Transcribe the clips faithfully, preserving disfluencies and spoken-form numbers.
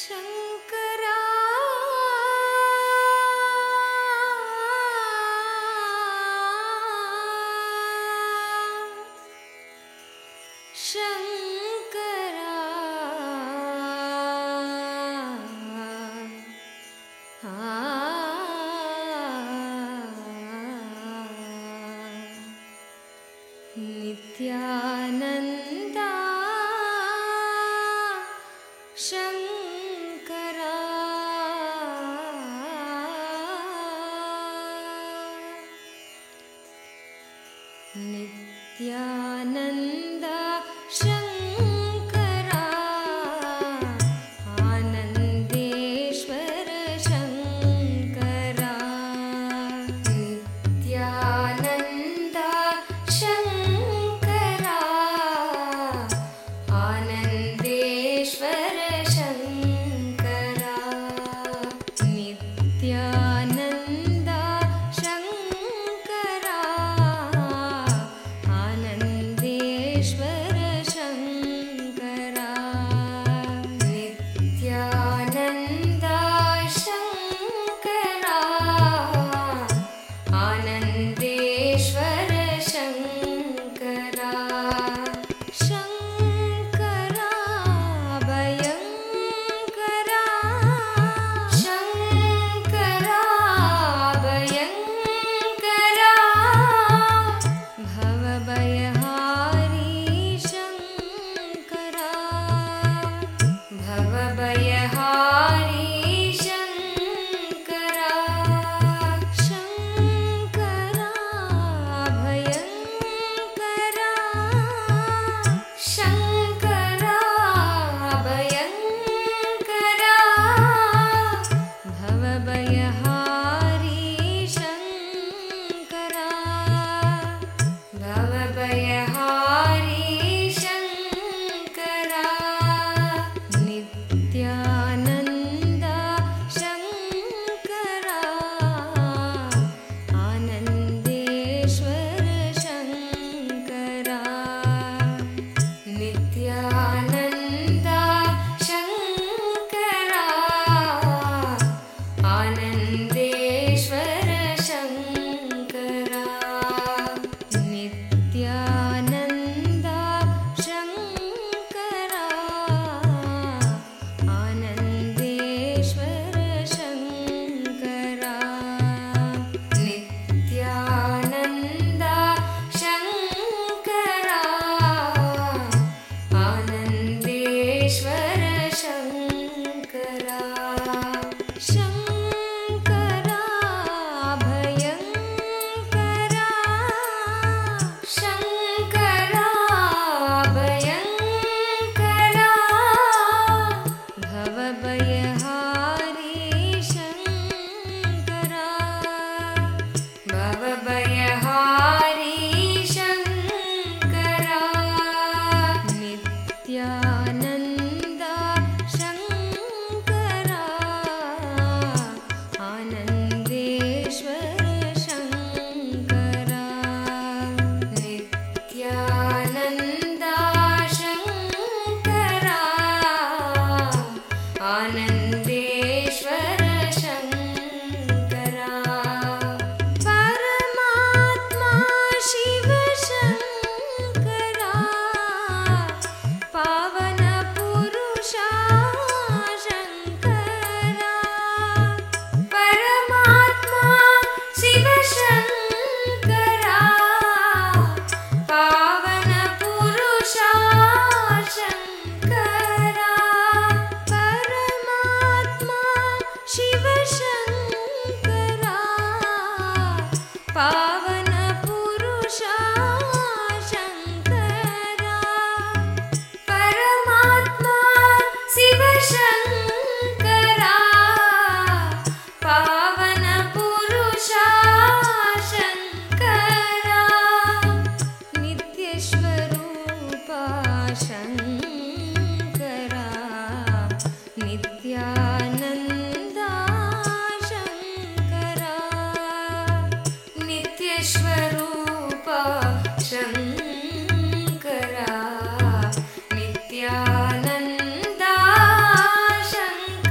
ಶಂಕರಾ ಶಂಕರಾ ನಿತ್ಯಾನಂದ ಶಂಕರಾ ನಿತ್ಯಾನಂದ ಶಂಕರಾ ಆನಂದೇಶ್ವರ ಶಂಕರಾ ನಿತ್ಯಾನಂದ ಶಂಕರಾ ಆನಂದೇಶ್ವರ ಶಂಕರಾ ನಿತ್ಯಾನಂದ ಶಂಕರಾ ಆನಂದೇಶ್ವರ ಶಂಕರಾ ನಿತ್ಯಾನಂದ ಶಂಕರಾ ಆನಂದೇಶ್ವರ ಶಂಕರಾ ಶಂಕರಾ ಭಯಂಕರಾ ಶಂಕರಾ ಭಯಂಕರಾ ಭವಭಯಹಾರಿ ಶಂಕರಾ ಭವಭಯಹಾರಿ ಶಂಕರಾ ಶಂಕರಾ ಭಯಂಕರಾ ಶಂಕರಾ ಭಯಂಕರಾ ಭವಭಯಹಾರಿ ಶಂಕರಾ ಭವಭಯಹಾರಿ ಶಂಕರಾ ನಿತ್ಯಾನಂದ ಶಂಕರಾ ಆನಂದೇಶ್ವರ ಶಂಕರಾ ನಿತ್ಯಾನಂದ ಶಂಕರಾ ಆನಂದೇಶ್ವರ ಶಂಕರಾ ನಿತ್ಯಾನಂದ ಶಂಕರಾ ಆನಂದೇಶ್ವರ ಶಂಕರಾ ನಿತ್ಯಾನಂದ ಶಂಕರಾ ಆನಂದೇಶ್ವರ ಶಂಕರಾ ಶಂಕರಾ ಭಯಂಕರಾ ಶಂಕರಾ ಭಯಂಕರಾ ಭವಭಯಹಾರಿ ಶಂಕರಾ ಭವಭಯಹಾರಿ ಶಂಕರಾ ನಿತ್ಯಾನಂದ ಶಂಕರಾ ಆನಂದೇಶ್ವರ ಶಂಕರಾ ನಿತ್ಯಾನಂದ ಶಂಕರಾ ಆನಂದೇಶ್ವರ ಶಂಕರಾ ಪರಮಾತ್ಮ ಶಿವ ಶಂಕರಾ ಪಾವನ ಪುರುಷ ಶಂಕರಾ ಪರಮಾತ್ಮ ಶಿವ ಶಂಕರಾ ಪಾವನ ಪುರುಷ ಶಂಕರಾ ಪರಮಾತ್ಮ ಶಿವ ಶಂಕರಾ ಪಾವನ ಪುರುಷ ಶಂಕರಾ ಪರಮಾತ್ಮ ಶಿವ ಶಂಕರಾ ಪಾವನ ಪುರುಷ ಶಂಕರಾ ನಿತ್ಯ ಸ್ವರೂಪ ಶಂಕರಾ ನಿತ್ಯಾನಂದ ಶಂಕರಾ ನಿತ್ಯ ಸ್ವರೂಪ ಶಂಕರಾ ನಿತ್ಯಾನಂದ ಶಂಕರಾ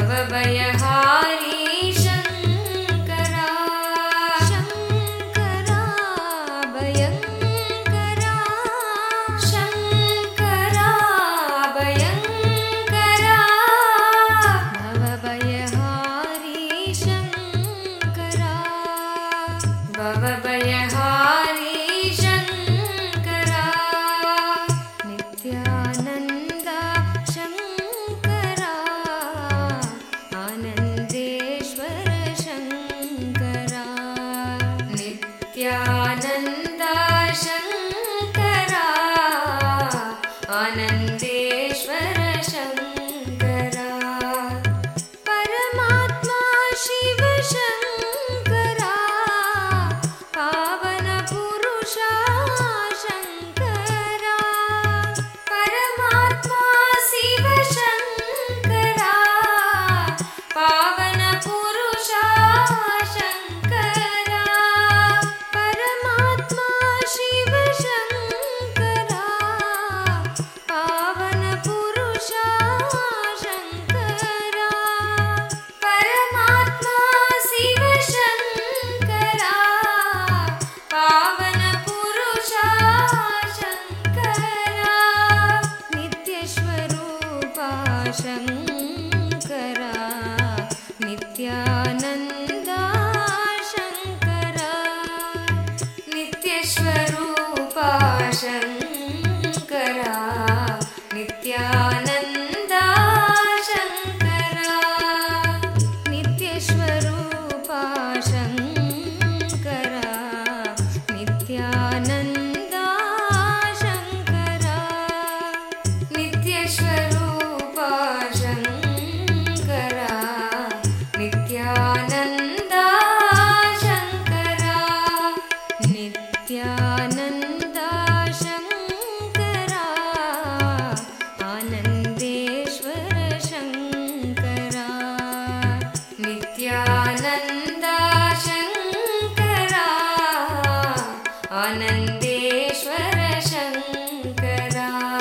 ಭವಭಯಹಾರಿ ಶಂಕರ ಶಂಕರ ಭಯಂಕರ ಶಂಕರ ಭಯಂಕರ ಭವಭಯಹಾರಿ ಶಂಕರ ಭವಭಯಹಾರಿ ಶಂಕರ ನಿತ್ಯಾನಂದ ಶಂಕರ ಆನಂದೇಶ್ವರ ಶಂಕರ ನಿತ್ಯಾನಂದ ಶಂಕರ ಆನಂದೇಶ್ವರ ಶಂಕರ ಪರಮಾತ್ಮ ಶಿವ ಶಂಕರ ಪಾವನ ಪುರುಷ ಶಂಕರ ಪರಮಾತ್ಮ ಶಿವ ಶಂಕರ ಪಾವನ ಪುರುಷ ಶಂಕರ ಪರಮಾತ್ಮ ಶಿವ ಶಂಕರ ಪಾವನ ಪುರುಷ ಶಂಕರ ಪರಮಾತ್ಮ ಶಿವ ಶಂಕರ ಪಾವನ ಪುರುಷ ಶಂಕರ ನಿತ್ಯ ಸ್ವರೂಪ ಶಂಕರ ನಿತ್ಯಾನಂದ ಶಂಕರ ನಿತ್ಯ ಸ್ವರೂಪ ಶಂಕರ ನಿತ್ಯಾನಂದ ಶಂಕರ ನಿತ್ಯ ಸ್ವರೂಪ ಶಂಕರ ನಿತ್ಯಾನಂದ ಶಂಕರ ನಿತ್ಯ ಸ್ವರೂಪ ಶಂಕರ ನಿತ್ಯಾನಂದ ಶಂಕರ ನಿತ್ಯಾನಂದ ಶಂಕರ ಆನಂದೇಶ್ವರ ಶಂಕರ ನಿತ್ಯಾನಂದ ಶಂಕರ ಆನಂದೇಶ್ವರ ಶಂಕರ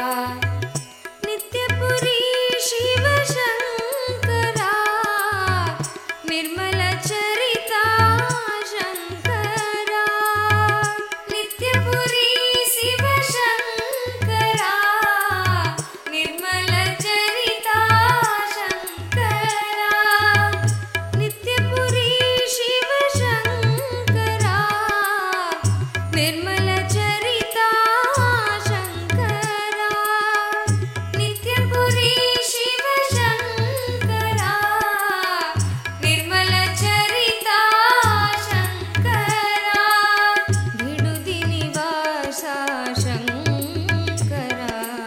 ನಿತ್ಯಪುರಿ ಶಿವ ಶಂಕರ ನಿರ್ಮಲ ಚರಿತ ಶಂಕರ ನಿತ್ಯಪುರಿ ಶಿವ ಶಂಕರ ನಿರ್ಮಲ ಚರಿತ ಶಂಕರ ನಿತ್ಯಪುರಿ ಶಿವ ಶಂಕರ ನಿರ್ಮಲ ಚರಿತ ಶಂಕರ ನಿತ್ಯಪುರಿ ಶಿವ ಶಂಕರ ನಿರ್ಮಲ ಚರಿತ ಶಂಕರ ಬಿಡುದಿ ನಿವಾಸ ಶಂಕರ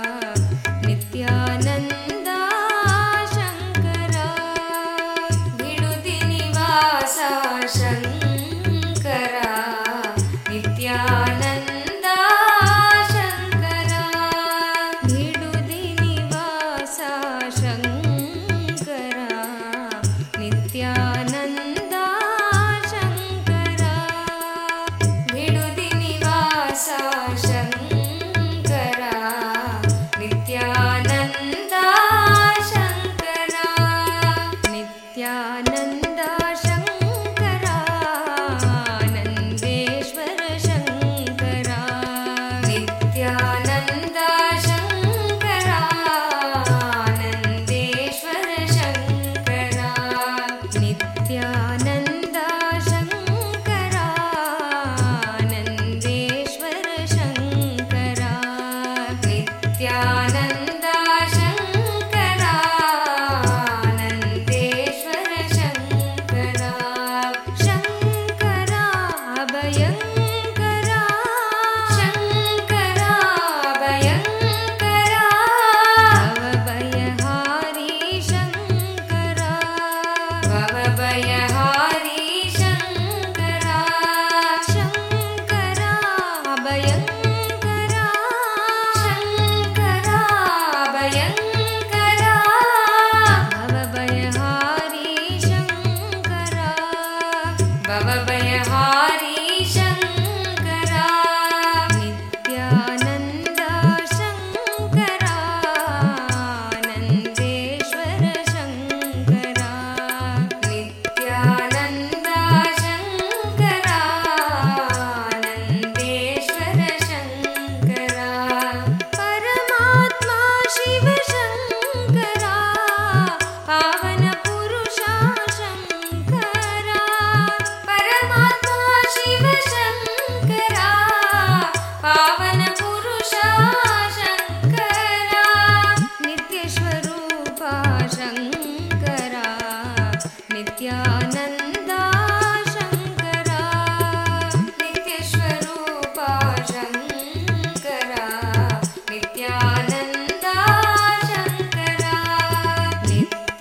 ನಿತ್ಯಾನಂದ ಶಂಕರ ಬಿಡುದಿ ನಿವಾಸ ಶಂಕರ ನಿತ್ಯಾನಂದ ಶಂಕರ ಬಿಡುದಿ ನಿವಾಸ ಶಂಕರ ನಿತ್ಯಾನಂದ ಶಂಕರ ಬಿಡುದಿ ನಿವಾಸ ಶಂಕರ ನಿತ್ಯಾನಂದ ಶಂಕರ ನಿತ್ಯಾನಂದ ಶಂಕರ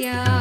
या